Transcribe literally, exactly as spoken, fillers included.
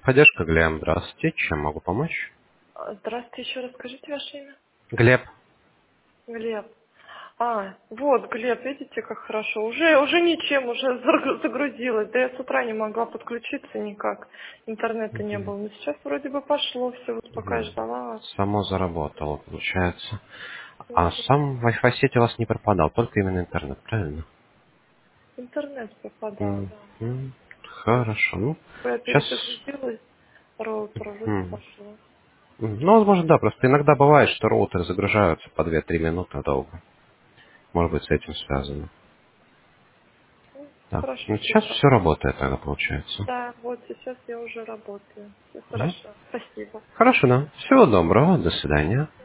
Техподдержка, Глеб, здравствуйте. Чем могу помочь? А, Здравствуйте, еще раз скажите ваше имя. Глеб. Глеб. А, вот, Глеб, видите, как хорошо. Уже, уже ничем, уже загру- загрузилось. Да я с утра не могла подключиться никак. Интернета не Мгм. было. Но сейчас вроде бы пошло все, вот пока я Мгм. ждала вас. Само заработало, получается. А Мгм. сам Wi-Fi сеть у вас не пропадал, только именно интернет, правильно? Интернет пропадал, да. Мгм. Хорошо. Ну, Я сейчас... перезагрузилась, роутер вроде пошло. Ну, возможно, да, просто иногда бывает, что роутеры загружаются по две-три минуты долго. Может быть, с этим связано. Ну, Да. хорошо, Ну, что я сейчас все работаю. работает тогда, получается. Да, вот сейчас я уже работаю. Все Мгм. хорошо. Спасибо. Хорошо, да. Всего доброго. До свидания.